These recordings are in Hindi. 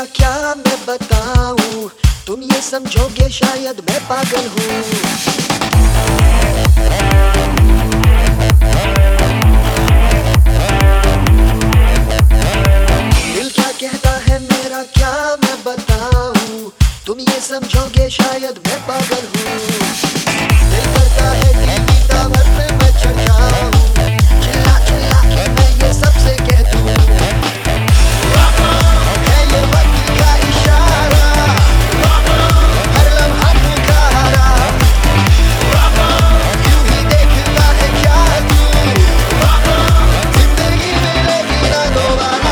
क्या मैं बताऊं, तुम ये समझोगे शायद मैं पागल हूँ। दिल क्या कहता है मेरा क्या मैं बताऊं, तुम ये समझोगे शायद मैं पागल हूँ। दिल करता है टीवी टावर पे मैं चढ़ जाऊं, चिल्ला चिल्ला के मैं ये सबसे कह दूं, है ये वक्त का इशारा, हर लम्हा पुकारा, यूं ही देखता है क्या तू, जिंदगी मिलेगी ना दोबारा।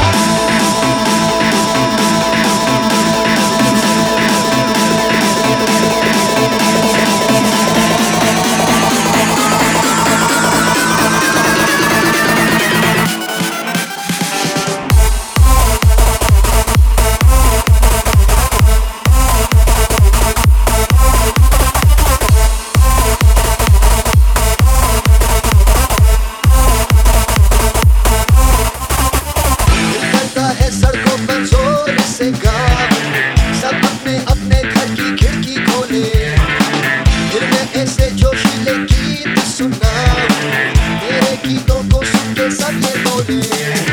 सड़कों पर जोर से गाऊं, सब अपने अपने घर की खिड़की खोले, फिर मैं ऐसे जोशीले गीत सुनाऊं, मेरे गीतों को सुन के सब ये बोले।